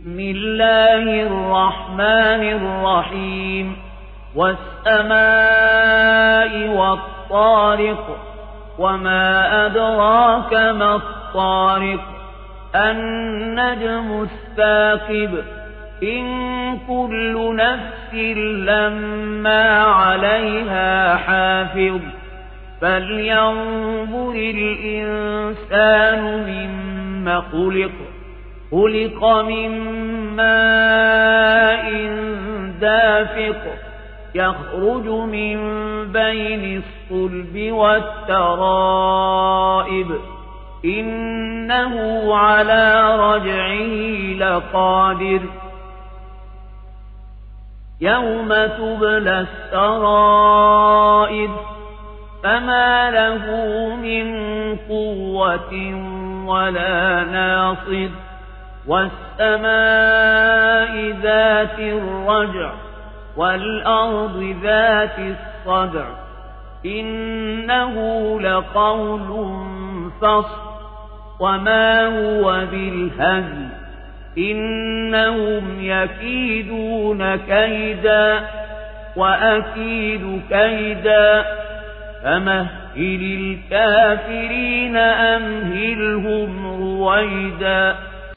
بسم الله الرحمن الرحيم والسماء والطارق وما أدراك ما الطارق النجم الثاقب إن كل نفس لما عليها حافظ فلينظر الإنسان مما خلق من ماء دافق يخرج من بين الصلب والترائب إنه على رجعه لقادر يوم تبلى السرائر فما له من قوة ولا ناصر والسماء ذات الرجع والأرض ذات الصدع إنه لقول فصل وما هو بالهزل إنهم يكيدون كيدا وأكيد كيدا فمهل الكافرين أمهلهم رويدا